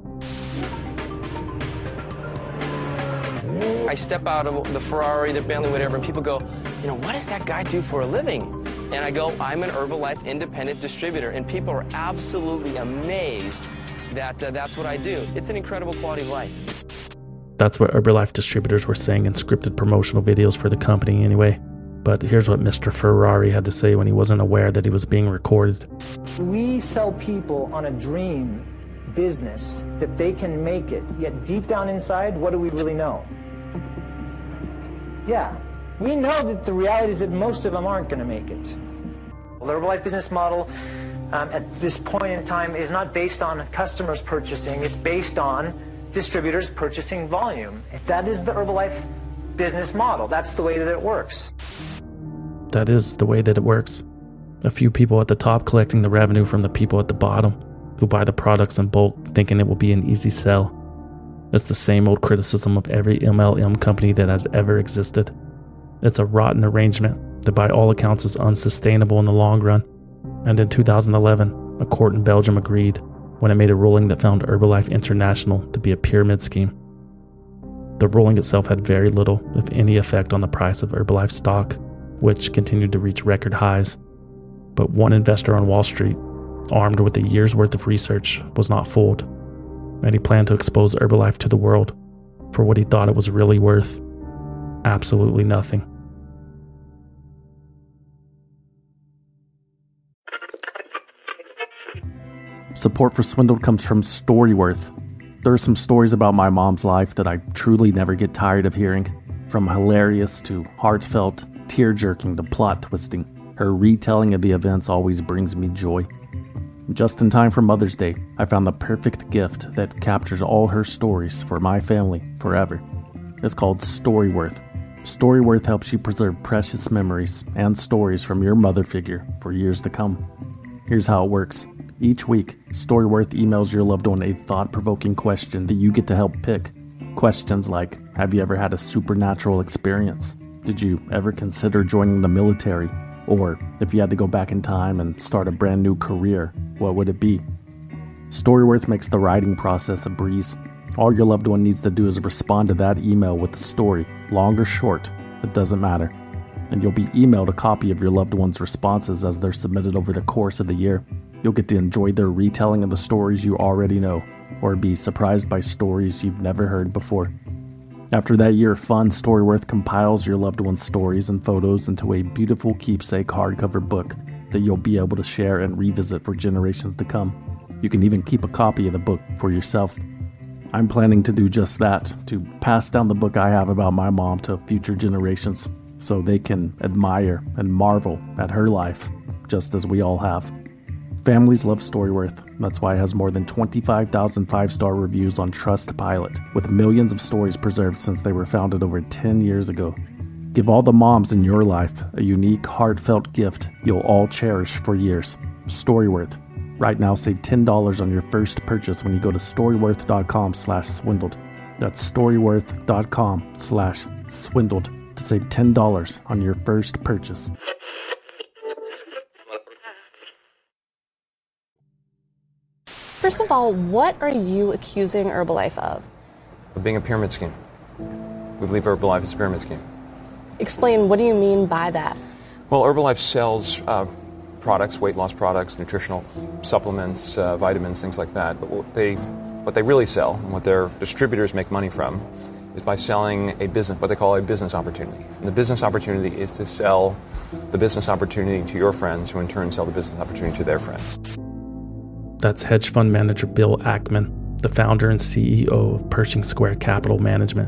I step out of the Ferrari, the Bentley, whatever, and people go, you know, what does that guy do for a living? And I go, I'm an Herbalife independent distributor, and people are absolutely amazed that uh, that's what I do. It's an incredible quality of life. That's what Herbalife distributors were saying in scripted promotional videos for the company anyway. But here's what Mister Ferrari had to say when he wasn't aware that he was being recorded. We sell people on a dream business that they can make it, yet deep down inside, what do we really know? Yeah, we know that the reality is that most of them aren't going to make it. Well, the Herbalife business model um, at this point in time is not based on customers purchasing, it's based on distributors purchasing volume. If that is the Herbalife business model, that's the way that it works. That is the way that it works. A few people at the top collecting the revenue from the people at the bottom, who buy the products in bulk thinking it will be an easy sell. It's the same old criticism of every M L M company that has ever existed. It's a rotten arrangement that by all accounts is unsustainable in the long run. And in two thousand eleven, a court in Belgium agreed when it made a ruling that found Herbalife International to be a pyramid scheme. The ruling itself had very little, if any, effect on the price of Herbalife stock, which continued to reach record highs. But one investor on Wall Street, armed with a year's worth of research, was not fooled, and he planned to expose Herbalife to the world for what he thought it was really worth: absolutely nothing. Support for Swindled comes from Storyworth. There are some stories about my mom's life that I truly never get tired of hearing. From hilarious to heartfelt, tear-jerking to plot-twisting, her retelling of the events always brings me joy. Just in time for Mother's Day, I found the perfect gift that captures all her stories for my family forever. It's called Storyworth. Storyworth helps you preserve precious memories and stories from your mother figure for years to come. Here's how it works. Each week, Storyworth emails your loved one a thought-provoking question that you get to help pick. Questions like, have you ever had a supernatural experience? Did you ever consider joining the military? Or, if you had to go back in time and start a brand new career, what would it be? Storyworth makes the writing process a breeze. All your loved one needs to do is respond to that email with a story, long or short, it doesn't matter. And you'll be emailed a copy of your loved one's responses as they're submitted over the course of the year. You'll get to enjoy their retelling of the stories you already know, or be surprised by stories you've never heard before. After that year of fun, Storyworth compiles your loved one's stories and photos into a beautiful keepsake hardcover book that you'll be able to share and revisit for generations to come. You can even keep a copy of the book for yourself. I'm planning to do just that, to pass down the book I have about my mom to future generations so they can admire and marvel at her life, just as we all have. Families love Storyworth. That's why it has more than twenty-five thousand five-star reviews on Trustpilot, with millions of stories preserved since they were founded over ten years ago. Give all the moms in your life a unique, heartfelt gift you'll all cherish for years. Storyworth. Right now, save ten dollars on your first purchase when you go to storyworth.com slash swindled. That's storyworth.com slash swindled to save ten dollars on your first purchase. First of all, what are you accusing Herbalife of? Of being a pyramid scheme. We believe Herbalife is a pyramid scheme. Explain, what do you mean by that? Well, Herbalife sells uh, products, weight loss products, nutritional supplements, uh, vitamins, things like that. But what they, what they really sell, and what their distributors make money from, is by selling a business, what they call a business opportunity. And the business opportunity is to sell the business opportunity to your friends, who in turn sell the business opportunity to their friends. That's hedge fund manager Bill Ackman, the founder and C E O of Pershing Square Capital Management.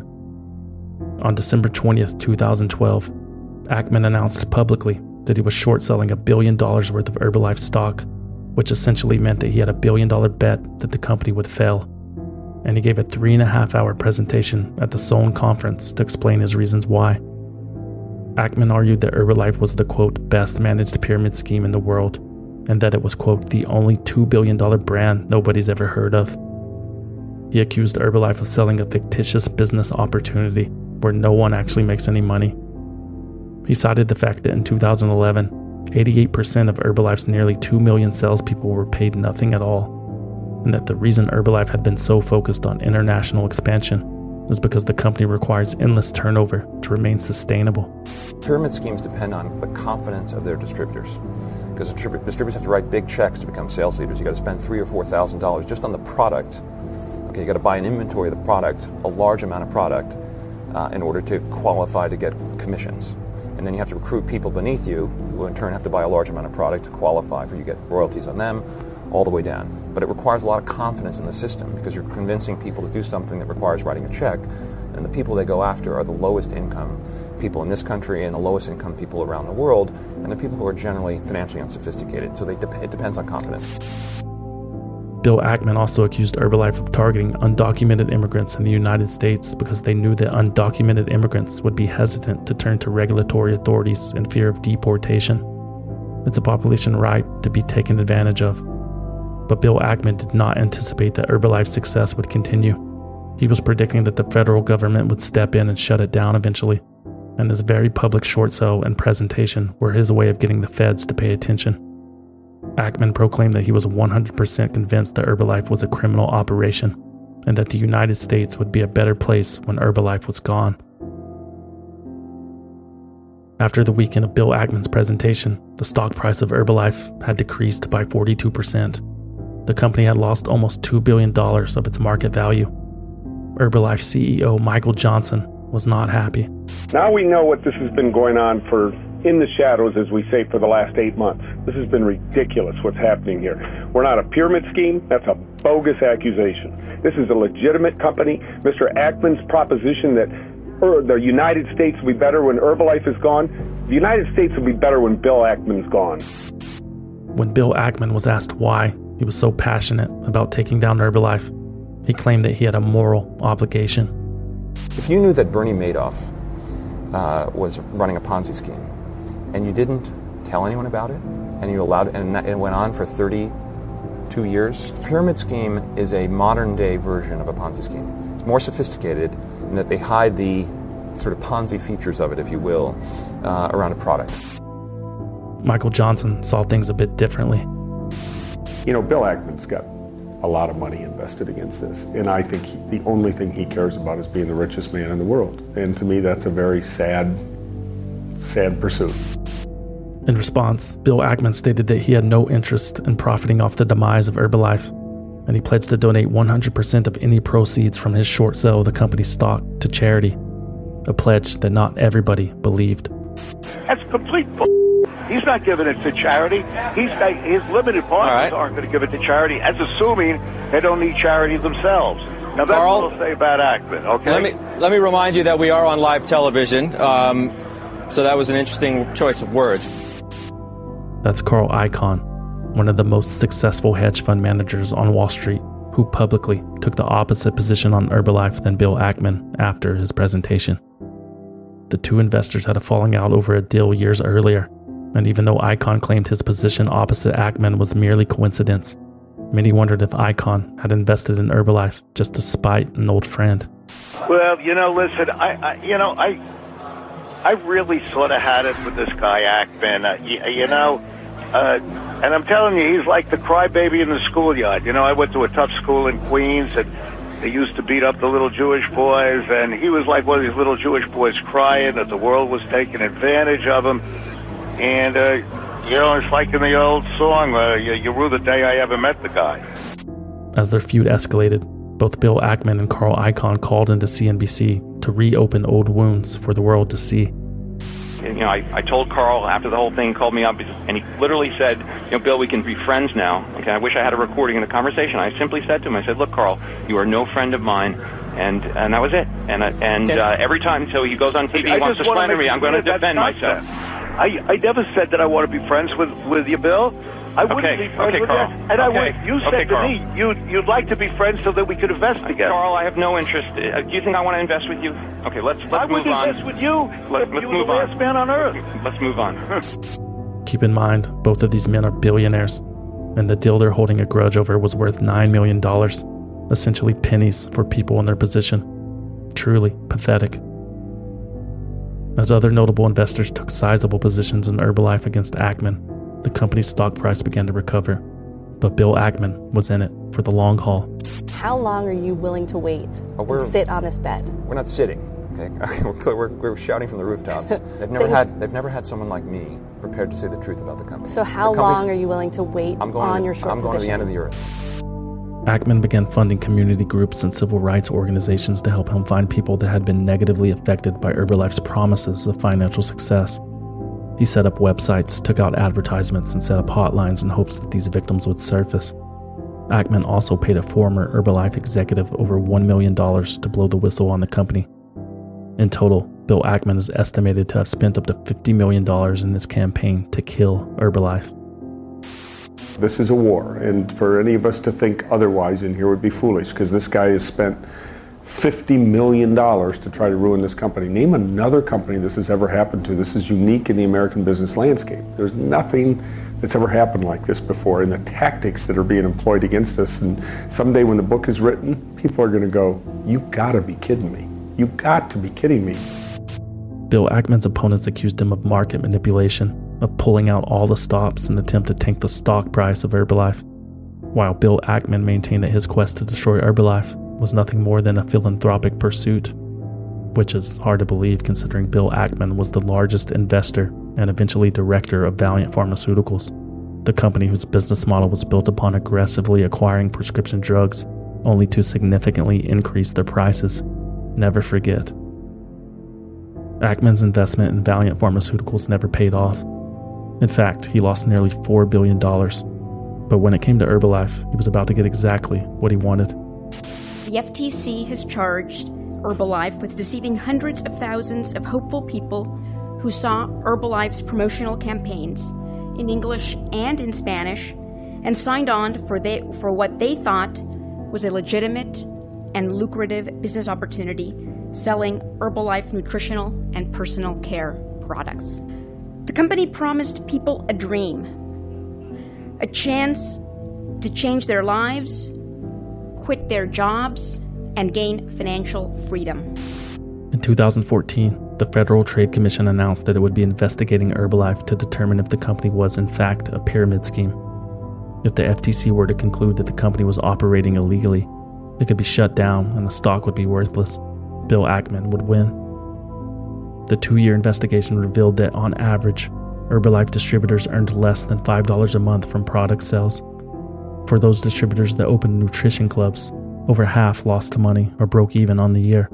On December twentieth, twenty twelve, Ackman announced publicly that he was short selling a billion dollars worth of Herbalife stock, which essentially meant that he had a billion dollar bet that the company would fail. And he gave a three and a half hour presentation at the Sohn conference to explain his reasons why. Ackman argued that Herbalife was the, quote, best managed pyramid scheme in the world, and that it was, quote, the only two billion dollars brand nobody's ever heard of. He accused Herbalife of selling a fictitious business opportunity where no one actually makes any money. He cited the fact that in two thousand eleven, eighty-eight percent of Herbalife's nearly two million salespeople were paid nothing at all, and that the reason Herbalife had been so focused on international expansion is because the company requires endless turnover to remain sustainable. Pyramid schemes depend on the confidence of their distributors, because distributors have to write big checks to become sales leaders. You got to spend three or four thousand dollars just on the product. Okay, you got to buy an inventory of the product, a large amount of product, uh, in order to qualify to get commissions. And then you have to recruit people beneath you, who in turn have to buy a large amount of product to qualify for you get royalties on them, all the way down. But it requires a lot of confidence in the system, because you're convincing people to do something that requires writing a check, and the people they go after are the lowest income people in this country and the lowest income people around the world, and the people who are generally financially unsophisticated. So they de- it depends on confidence. Bill Ackman also accused Herbalife of targeting undocumented immigrants in the United States because they knew that undocumented immigrants would be hesitant to turn to regulatory authorities in fear of deportation. It's a population ripe to be taken advantage of. But Bill Ackman did not anticipate that Herbalife's success would continue. He was predicting that the federal government would step in and shut it down eventually, and his very public short sale and presentation were his way of getting the feds to pay attention. Ackman proclaimed that he was one hundred percent convinced that Herbalife was a criminal operation, and that the United States would be a better place when Herbalife was gone. After the weekend of Bill Ackman's presentation, the stock price of Herbalife had decreased by forty-two percent. The company had lost almost two billion dollars of its market value. Herbalife C E O Michael Johnson was not happy. Now we know what this has been going on for in the shadows, as we say, for the last eight months. This has been ridiculous what's happening here. We're not a pyramid scheme. That's a bogus accusation. This is a legitimate company. Mister Ackman's proposition that the United States will be better when Herbalife is gone, the United States will be better when Bill Ackman's gone. When Bill Ackman was asked why he was so passionate about taking down Herbalife, he claimed that he had a moral obligation. If you knew that Bernie Madoff uh, was running a Ponzi scheme, and you didn't tell anyone about it, and you allowed it, and it went on for thirty-two years, the pyramid scheme is a modern-day version of a Ponzi scheme. It's more sophisticated in that they hide the sort of Ponzi features of it, if you will, uh, around a product. Michael Johnson saw things a bit differently. You know, Bill Ackman's got a lot of money invested against this, and I think he, the only thing he cares about is being the richest man in the world. And to me, that's a very sad, sad pursuit. In response, Bill Ackman stated that he had no interest in profiting off the demise of Herbalife. and he pledged to donate one hundred percent of any proceeds from his short sale of the company's stock to charity, a pledge that not everybody believed. That's complete bull. He's not giving it to charity. He's not, his limited partners right. aren't going to give it to charity, as assuming they don't need charity themselves. Now, that's Carl, what I'll say about Ackman, okay? Let me, let me remind you that we are on live television, um, so that was an interesting choice of words. That's Carl Icahn, one of the most successful hedge fund managers on Wall Street, who publicly took the opposite position on Herbalife than Bill Ackman after his presentation. The two investors had a falling out over a deal years earlier, and even though Icahn claimed his position opposite Ackman was merely coincidence, many wondered if Icahn had invested in Herbalife just to spite an old friend. Well, you know, listen, I, I you know, I I really sort of had it with this guy Ackman. Uh, you, you know, uh, and I'm telling you, he's like the crybaby in the schoolyard. You know, I went to a tough school in Queens, and they used to beat up the little Jewish boys, and he was like one of these little Jewish boys crying that the world was taking advantage of him. And, uh, you know, it's like in the old song, uh, you, you rue the day I ever met the guy. As their feud escalated, both Bill Ackman and Carl Icahn called into C N B C to reopen old wounds for the world to see. You know, I, I told Carl after the whole thing, called me up, and he literally said, you know, Bill, we can be friends now. Okay, I wish I had a recording of the conversation. I simply said to him, I said, look, Carl, you are no friend of mine, and and that was it. And uh, and uh, every time, so he goes on T V, he wants to slander me, I'm going to defend myself. I, I never said that I want to be friends with, with you, Bill. I wouldn't okay, be friends okay, with Carl. you. And I okay. would, you said okay, to Carl. me, you'd, you'd like to be friends so that we could invest together. Carl, I have no interest. Uh, do you think I want to invest with you? Okay, let's, let's I move on. I would invest with you Let, if let's you were move the on. last man on earth. Let's move on. Keep in mind, both of these men are billionaires, and the deal they're holding a grudge over was worth nine million dollars, essentially pennies for people in their position. Truly pathetic. As other notable investors took sizable positions in Herbalife against Ackman, the company's stock price began to recover. But Bill Ackman was in it for the long haul. How long are you willing to wait oh, and sit on this bed? We're not sitting, okay? we're, we're, we're shouting from the rooftops. They've never had they've never had someone like me prepared to say the truth about the company. So how long are you willing to wait I'm going on to, your short I'm going position? to the end of the earth. Ackman began funding community groups and civil rights organizations to help him find people that had been negatively affected by Herbalife's promises of financial success. He set up websites, took out advertisements, and set up hotlines in hopes that these victims would surface. Ackman also paid a former Herbalife executive over one million dollars to blow the whistle on the company. In total, Bill Ackman is estimated to have spent up to fifty million dollars in this campaign to kill Herbalife. This is a war, and for any of us to think otherwise in here would be foolish, because this guy has spent fifty million dollars to try to ruin this company. Name another company this has ever happened to. This is unique in the American business landscape. There's nothing that's ever happened like this before, and the tactics that are being employed against us. And someday when the book is written, people are going to go, you gotta be kidding me. You got to be kidding me. Bill Ackman's opponents accused him of market manipulation, of pulling out all the stops in an attempt to tank the stock price of Herbalife, while Bill Ackman maintained that his quest to destroy Herbalife was nothing more than a philanthropic pursuit, which is hard to believe considering Bill Ackman was the largest investor and eventually director of Valeant Pharmaceuticals, the company whose business model was built upon aggressively acquiring prescription drugs only to significantly increase their prices. Never forget. Ackman's investment in Valeant Pharmaceuticals never paid off. In fact, he lost nearly four billion dollars. But when it came to Herbalife, he was about to get exactly what he wanted. The F T C has charged Herbalife with deceiving hundreds of thousands of hopeful people who saw Herbalife's promotional campaigns in English and in Spanish and signed on for, they, for what they thought was a legitimate and lucrative business opportunity selling Herbalife nutritional and personal care products. The company promised people a dream, a chance to change their lives, quit their jobs, and gain financial freedom. In two thousand fourteen, the Federal Trade Commission announced that it would be investigating Herbalife to determine if the company was in fact a pyramid scheme. If the F T C were to conclude that the company was operating illegally, it could be shut down and the stock would be worthless. Bill Ackman would win. The two-year investigation revealed that, on average, Herbalife distributors earned less than five dollars a month from product sales. for those distributors that opened nutrition clubs, over half lost money or broke even on the year.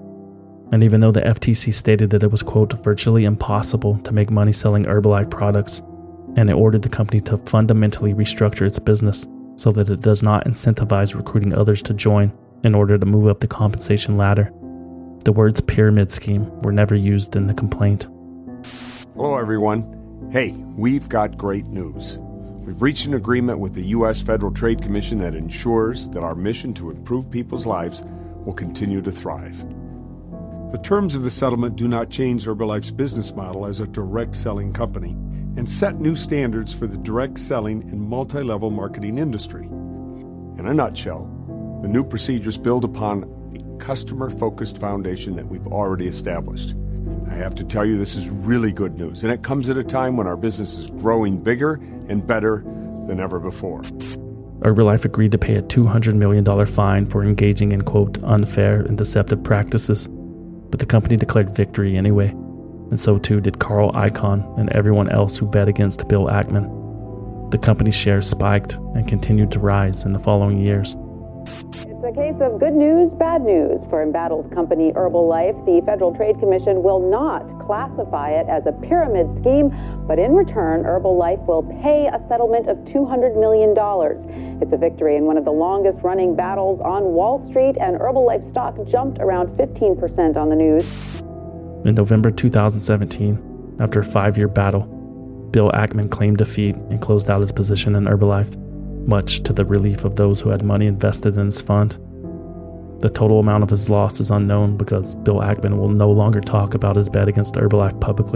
And even though the F T C stated that it was, quote, virtually impossible to make money selling Herbalife products, and it ordered the company to fundamentally restructure its business so that it does not incentivize recruiting others to join in order to move up the compensation ladder, the words pyramid scheme were never used in the complaint. Hello, everyone. Hey, we've got great news. We've reached an agreement with the U S Federal Trade Commission that ensures that our mission to improve people's lives will continue to thrive. The terms of the settlement do not change Herbalife's business model as a direct selling company and set new standards for the direct selling and multi-level marketing industry. In a nutshell, the new procedures build upon a customer-focused foundation that we've already established. I have to tell you, this is really good news, and it comes at a time when our business is growing bigger and better than ever before. Herbalife agreed to pay a two hundred million dollars fine for engaging in, quote, unfair and deceptive practices, but the company declared victory anyway, and so too did Carl Icahn and everyone else who bet against Bill Ackman. The company's shares spiked and continued to rise in the following years. It's a case of good news, bad news for embattled company Herbalife. The Federal Trade Commission will not classify it as a pyramid scheme, but in return, Herbalife will pay a settlement of two hundred million dollars. It's a victory in one of the longest-running battles on Wall Street, and Herbalife stock jumped around fifteen percent on the news. In November two thousand seventeen, after a five-year battle, Bill Ackman claimed defeat and closed out his position in Herbalife, much to the relief of those who had money invested in his fund. The total amount of his loss is unknown because Bill Ackman will no longer talk about his bet against Herbalife publicly.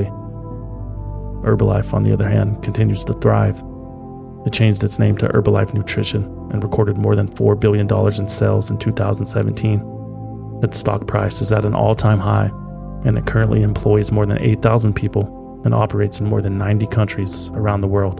Herbalife, on the other hand, continues to thrive. It changed its name to Herbalife Nutrition and recorded more than four billion dollars in sales in two thousand seventeen. Its stock price is at an all-time high, and it currently employs more than eight thousand people and operates in more than ninety countries around the world.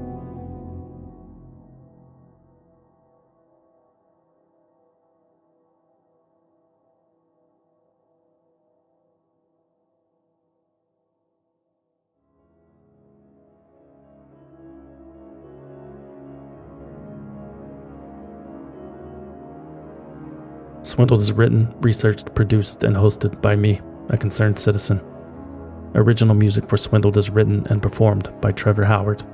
Swindled is written, researched, produced, and hosted by me, a concerned citizen. Original music for Swindled is written and performed by Trevor Howard.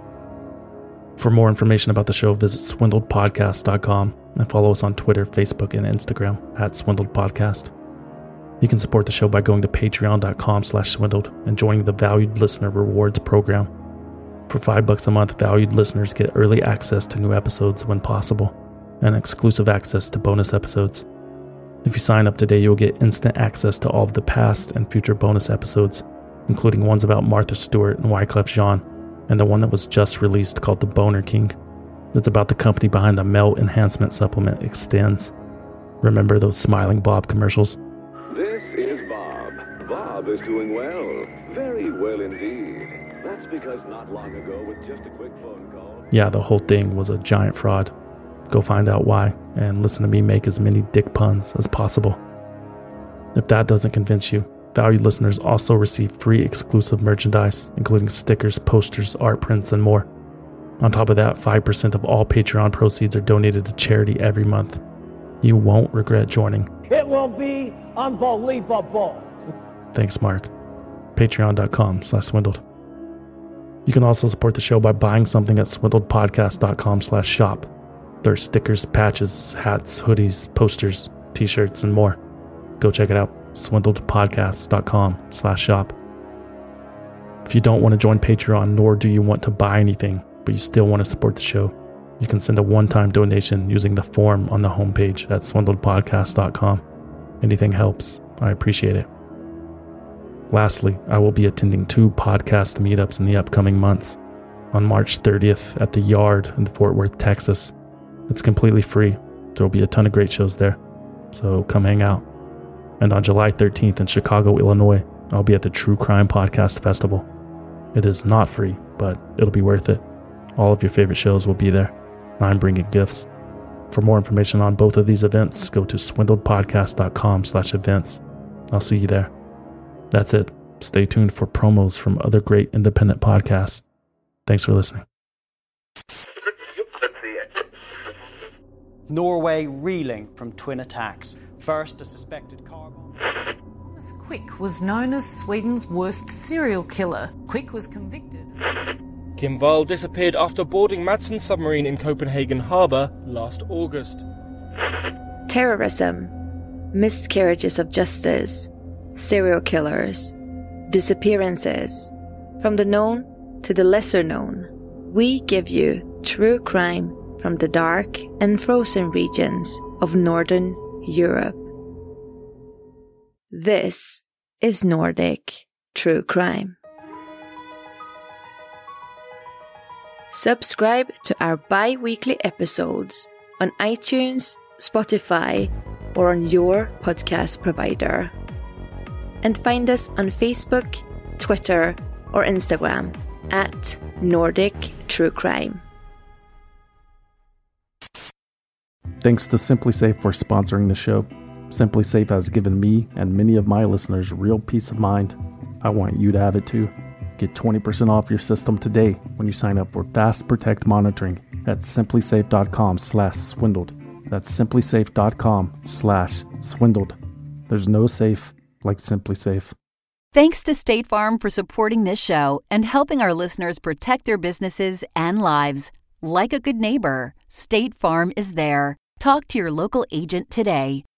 For more information about the show, visit swindled podcast dot com and follow us on Twitter, Facebook, and Instagram at SwindledPodcast. You can support the show by going to patreon dot com slash swindled and joining the Valued Listener Rewards program. For five bucks a month, valued listeners get early access to new episodes when possible, and exclusive access to bonus episodes. If you sign up today, you'll get instant access to all of the past and future bonus episodes, including ones about Martha Stewart and Wyclef Jean, and the one that was just released called The Boner King. It's about the company behind the Melt Enhancement Supplement, Extends. Remember those Smiling Bob commercials? This is Bob. Bob is doing well. Very well indeed. That's because not long ago, with just a quick phone call... Yeah, the whole thing was a giant fraud. Go find out why, and listen to me make as many dick puns as possible. If that doesn't convince you, valued listeners also receive free exclusive merchandise, including stickers, posters, art prints, and more. On top of that, five percent of all Patreon proceeds are donated to charity every month. You won't regret joining. It will be unbelievable. Thanks, Mark. Patreon dot com slash swindled. You can also support the show by buying something at swindled podcast dot com slash shop. There are stickers, patches, hats, hoodies, posters, t-shirts, and more. Go check it out. swindled podcast dot com slash shop. If you don't want to join Patreon, nor do you want to buy anything, but you still want to support the show, you can send a one-time donation using the form on the homepage at swindled podcast dot com. Anything helps. I appreciate it. Lastly, I will be attending two podcast meetups in the upcoming months. On March thirtieth at The Yard in Fort Worth, Texas. It's completely free. There will be a ton of great shows there, so come hang out. And on July thirteenth in Chicago, Illinois, I'll be at the True Crime Podcast Festival. It is not free, but it'll be worth it. All of your favorite shows will be there. I'm bringing gifts. For more information on both of these events, go to swindled podcast dot com slash events. I'll see you there. That's it. Stay tuned for promos from other great independent podcasts. Thanks for listening. Norway reeling from twin attacks. First, a suspected car bomb. Quick was known as Sweden's worst serial killer. Quick was convicted. Kim Wall disappeared after boarding Madsen's submarine in Copenhagen harbour last August. Terrorism, miscarriages of justice, serial killers, disappearances. From the known to the lesser known, we give you true crime from the dark and frozen regions of Northern Europe. This is Nordic True Crime. Subscribe to our bi-weekly episodes on iTunes, Spotify, or on your podcast provider. And find us on Facebook, Twitter, or Instagram at Nordic True Crime. Thanks to Simply Safe for sponsoring the show. Simply Safe has given me and many of my listeners real peace of mind. I want you to have it too. Get twenty percent off your system today when you sign up for Fast Protect monitoring at simplysafe.com slash swindled. That's simplysafe.com slash swindled. There's no safe like Simply Safe. Thanks to State Farm for supporting this show and helping our listeners protect their businesses and lives. Like a good neighbor, State Farm is there. Talk to your local agent today.